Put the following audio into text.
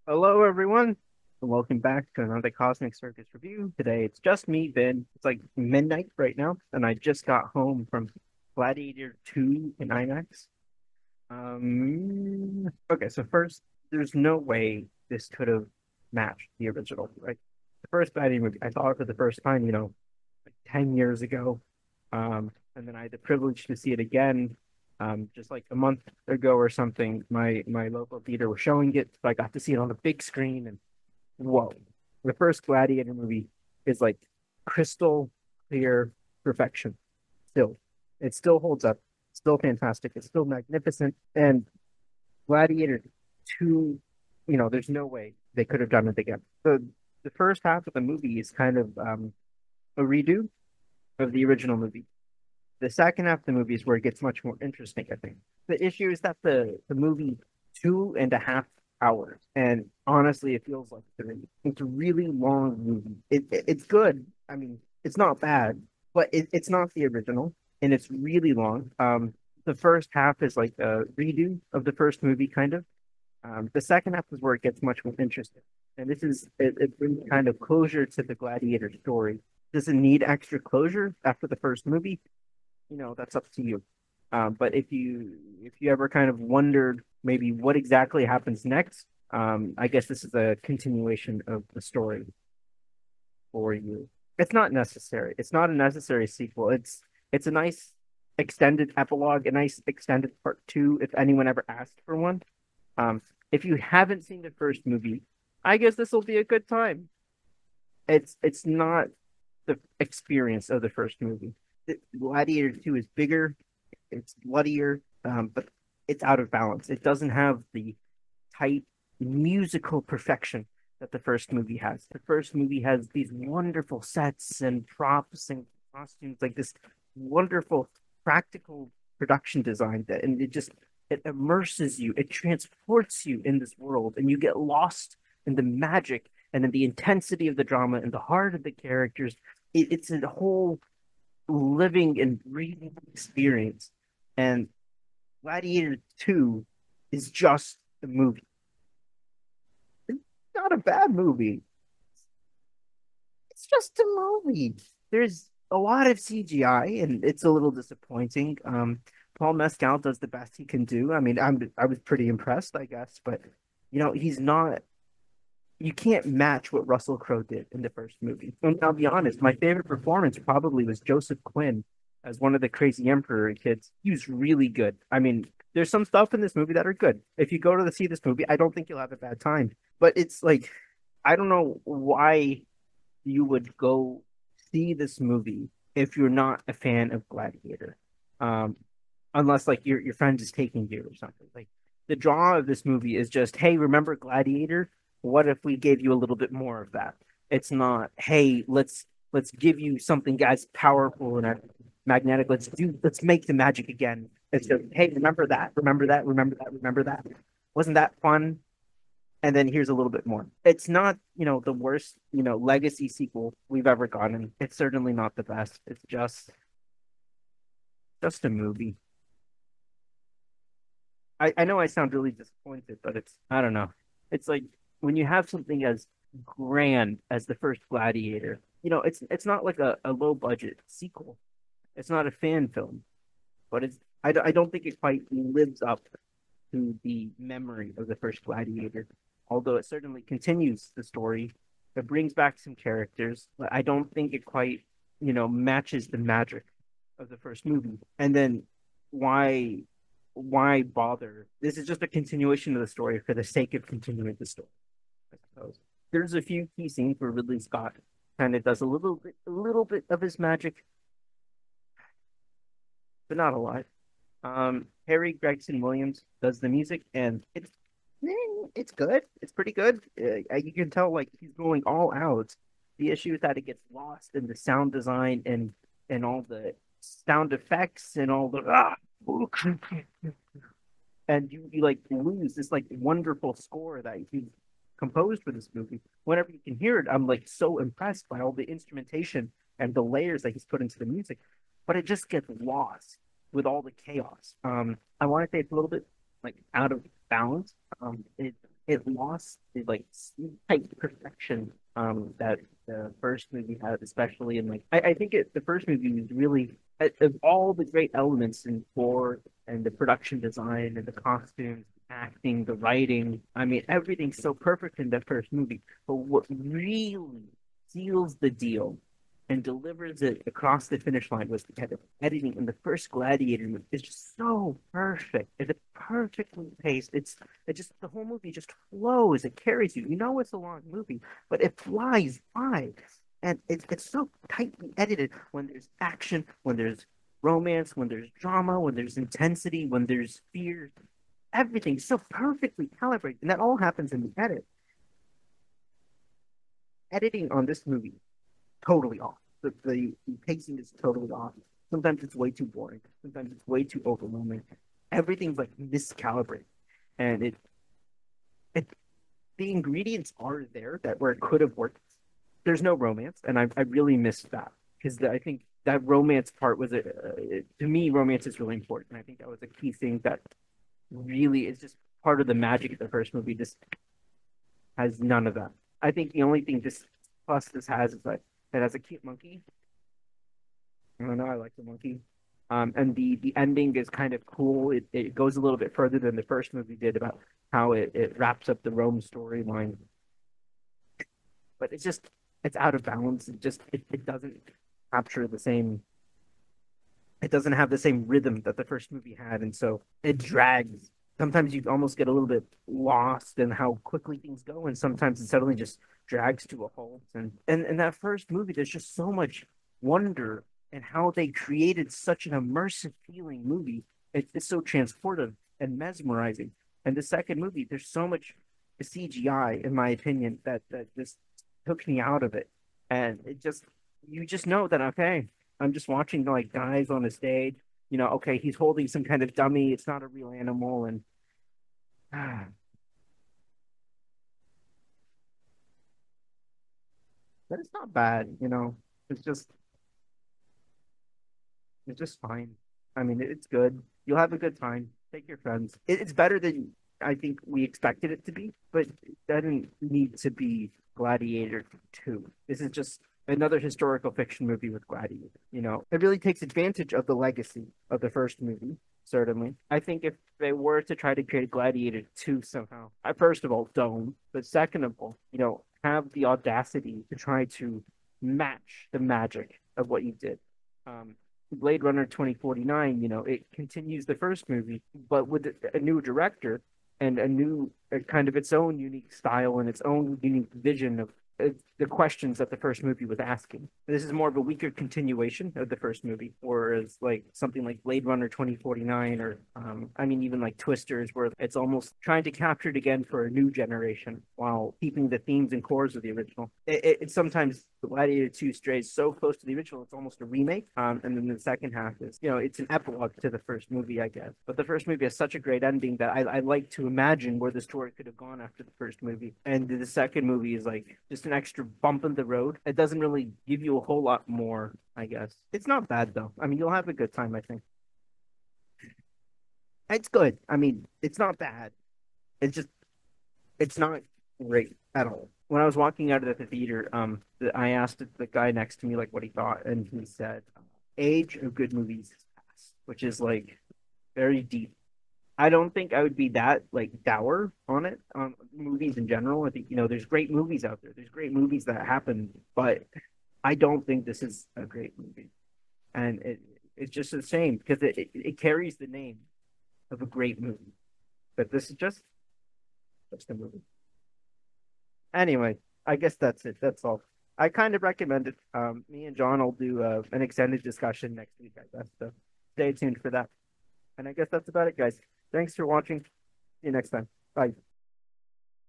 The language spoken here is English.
Hello, everyone, and welcome back to another Cosmic Circus review. Today, it's just me, Ben. It's like midnight right now, and I just got home from Gladiator 2 in IMAX. Okay, so first, there's no way this could have matched the original, right? The first Gladiator movie, I saw it for the first time, like 10 years ago. And then I had the privilege to see it again, just like a month ago or something. My local theater was showing it, so I got to see it on the big screen. And whoa, the first Gladiator movie is like crystal clear perfection. Still, it still holds up. Still fantastic. It's still magnificent. And Gladiator 2, there's no way they could have done it again. The first half of the movie is kind of a redo of the original movie. The second half of the movie is where it gets much more interesting, I think. The issue is that the movie 2.5 hours, and honestly, it feels like three. It's a really long movie. It's good. I mean, it's not bad, but it's not the original, and it's really long. The first half is like a redo of the first movie, kind of. The second half is where it gets much more interesting, and it brings kind of closure to the Gladiator story. Does it need extra closure after the first movie? That's up to you. But if you ever kind of wondered maybe what exactly happens next, I guess this is a continuation of the story for you. It's not necessary. It's not a necessary sequel. It's a nice extended epilogue, a nice extended part two, if anyone ever asked for one. Um, if you haven't seen the first movie, I guess this will be a good time. It's not the experience of the first movie. Gladiator 2 is bigger, it's bloodier, but it's out of balance. It doesn't have the tight musical perfection that the first movie has. The first movie has these wonderful sets and props and costumes, like this wonderful practical production design that, and it immerses you, it transports you in this world, and you get lost in the magic and in the intensity of the drama and the heart of the characters. It's a whole living and breathing experience. And Gladiator 2 is just a movie. It's not a bad movie. It's just a movie. There's a lot of CGI and it's a little disappointing. Paul Mescal does the best he can do. I mean, I was pretty impressed, I guess, but he's not you can't match what Russell Crowe did in the first movie. And I'll be honest, my favorite performance probably was Joseph Quinn as one of the Crazy Emperor kids. He was really good. I mean, there's some stuff in this movie that are good. If you go to see this movie, I don't think you'll have a bad time. But it's like, I don't know why you would go see this movie if you're not a fan of Gladiator, um, unless like your friend is taking you or something. Like the draw of this movie is just, hey, remember Gladiator? What if we gave you a little bit more of that? It's not, hey, let's give you something as powerful and magnetic. Let's make the magic again. It's just, hey, remember that, remember that, remember that, remember that. Wasn't that fun? And then here's a little bit more. It's not, the worst, legacy sequel we've ever gotten. It's certainly not the best. It's just a movie. I know I sound really disappointed, but I don't know. It's like when you have something as grand as the first Gladiator, it's not like a low budget sequel. It's not a fan film, but I don't think it quite lives up to the memory of the first Gladiator. Although it certainly continues the story, it brings back some characters. But I don't think it quite, matches the magic of the first movie. And then why why bother? This is just a continuation of the story for the sake of continuing the story, I suppose. There's a few key scenes where Ridley Scott kind of does a little bit of his magic, but not a lot. Harry Gregson Williams does the music, and it's good. It's pretty good. You can tell like he's going all out. The issue is that it gets lost in the sound design and all the sound effects and all the and you like lose this like wonderful score that he composed for this movie. Whenever you can hear it, I'm like so impressed by all the instrumentation and the layers that he's put into the music, but it just gets lost with all the chaos. I want to say it's a little bit like out of balance. it lost the like tight perfection that the first movie had, especially in like I think the first movie was really of all the great elements in core and the production design and the costumes, acting, the writing. I mean, everything's so perfect in that first movie. But what really seals the deal and delivers it across the finish line was the editing. And the first Gladiator movie is just so perfect. It's perfectly paced. It just the whole movie just flows. It carries you. You know it's a long movie, but it flies by. And it's so tightly edited when there's action, when there's romance, when there's drama, when there's intensity, when there's fear. Everything's so perfectly calibrated. And that all happens in the edit. Editing on this movie totally off. The pacing is totally off. Sometimes it's way too boring. Sometimes it's way too overwhelming. Everything's like miscalibrated, and it the ingredients are there that where it could have worked. There's no romance, and I really missed that because I think that romance part was to me romance is really important. I think that was a key thing that really is just part of the magic of the first movie. Just has none of that. I think the only thing this plus this has is like it has a cute monkey. I don't know. I like the monkey. And the ending is kind of cool. It goes a little bit further than the first movie did about how it wraps up the Rome storyline. But it's out of balance. It doesn't capture the same. It doesn't have the same rhythm that the first movie had, and so it drags. Sometimes you almost get a little bit lost in how quickly things go, and sometimes it suddenly just drags to a halt. And in that first movie, there's just so much wonder and how they created such an immersive feeling movie. It's so transportive and mesmerizing. And the second movie, there's so much CGI, in my opinion, that just took me out of it. And it just you just know that okay, I'm just watching like guys on a stage. You know, okay, he's holding some kind of dummy. It's not a real animal, and but it's not bad. You know, it's just it's just fine. I mean, it's good. You'll have a good time. Take your friends. It's better than I think we expected it to be, but it doesn't need to be Gladiator 2. This is just another historical fiction movie with Gladiator. You know, it really takes advantage of the legacy of the first movie, certainly. I think if they were to try to create Gladiator 2 somehow, I first of all don't, but second of all, you know, have the audacity to try to match the magic of what you did. Um, Blade Runner 2049, you know, it continues the first movie, but with a new director and a new kind of its own unique style and its own unique vision of the questions that the first movie was asking. This is more of a weaker continuation of the first movie, whereas like something like Blade Runner 2049 or I mean even like Twisters, where it's almost trying to capture it again for a new generation while keeping the themes and cores of the original. It sometimes Gladiator 2 strays so close to the original, it's almost a remake. And then the second half is, you know, it's an epilogue to the first movie, I guess. But the first movie has such a great ending that I like to imagine where the story could have gone after the first movie. And the second movie is like just an extra bump in the road. It doesn't really give you a whole lot more, I guess. It's not bad though. I mean, you'll have a good time, I think. It's good. I mean, it's not bad. It's just it's not great at all. When I was walking out of the theater, I asked the guy next to me like what he thought, and he said, "Age of good movies is past," which is like very deep. I don't think I would be that like dour on it on movies in general. I think you know there's great movies out there. There's great movies that happen, but I don't think this is a great movie, and it's just a shame because it carries the name of a great movie, but this is just a movie. Anyway, I guess that's it. That's all. I kind of recommend it. Me and John will do an extended discussion next week, I guess. So stay tuned for that. And I guess that's about it, guys. Thanks for watching. See you next time. Bye.